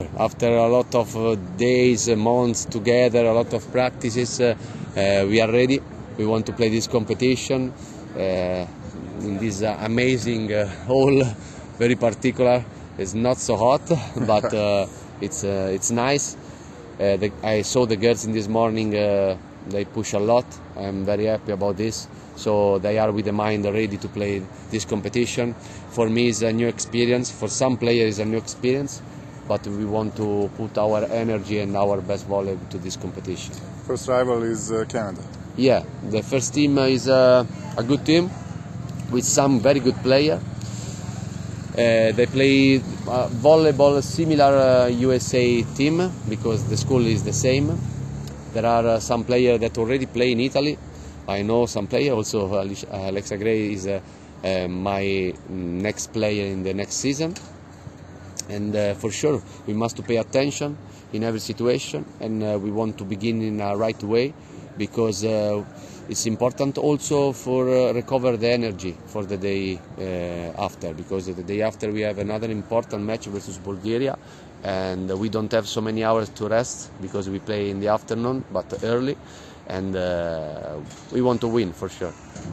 After a lot of days, months together, a lot of practices, we are ready. We want to play this competition in this amazing hall, very particular. It's not so hot, but it's nice. I saw the girls in this morning. They push a lot. I'm very happy about this. So they are with the mind ready to play this competition. For me, it's a new experience. For some players, it's a new experience. But we want to put our energy and our best volley to this competition. First rival is Canada. Yeah, the first team is a good team with some very good players. They play volleyball similar USA team because the school is the same. There are some players that already play in Italy. I know some players. Also, Alexa Gray is my next player in the next season. And for sure, we must pay attention in every situation, and we want to begin in a right way because it's important also for recover the energy for the day after, because the day after we have another important match versus Bulgaria, and we don't have so many hours to rest because we play in the afternoon but early, and we want to win for sure.